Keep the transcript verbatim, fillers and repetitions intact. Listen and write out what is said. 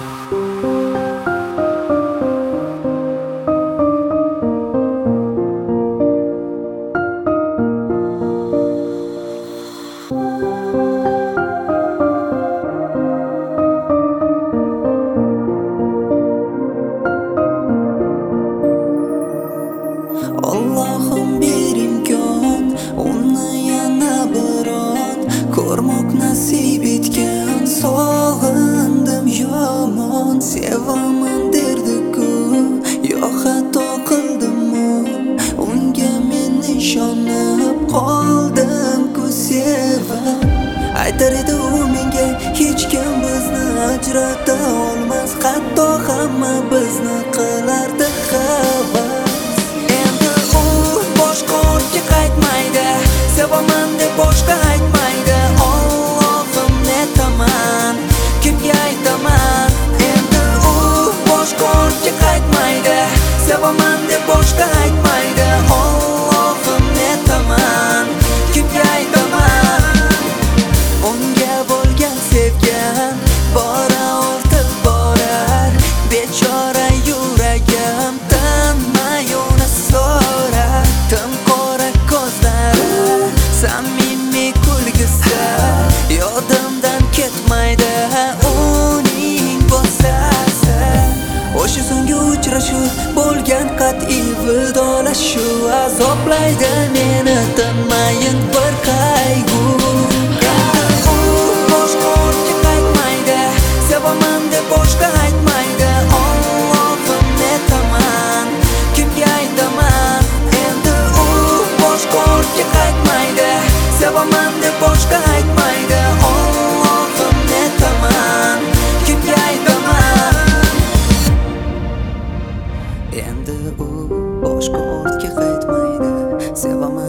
Allohim ber imkon, uni yana biron ko'rmoq nasib etgan. Sog'indim yomon, sevaman derdi-ku, yo xato qildim-u, unga men ishonib qoldim-ku sevib. Aytar edi u menga, hech kim bizni ajrata olmas, hatto hamma bizni qilardi havas. Sevaman deb boshqa aytmaydi, Allohim netaman, kimga aytaman? Endi u boshqa ortga qaytmaydi. Sevaman deb boshqa aytmaydi, Allohim netaman, kimga aytaman? Unga bo'lgan sevgan bora ortib borar, bechora yuragim tinmay uni so'rar. Tim qora ko'zlari, samimiy kulgisi yodimdan ketmaydi uning bo'sasi. O'sha so'nggi uchrashuv bo'lgan qat'iy vidolashuv azoblaydi meni tinmayin bir qayg'u. Endi u boshqa ortga qaytmaydi, sevaman deb boshqa aytmaydi, Allohim netaman, kimga aytaman? Endi u boshqa ortga qaytmaydi, sevaman deb boshqa aytmaydi, Allohim netaman, kimga aytaman? Endi u boshqa ortga qaytmaydi, sevaman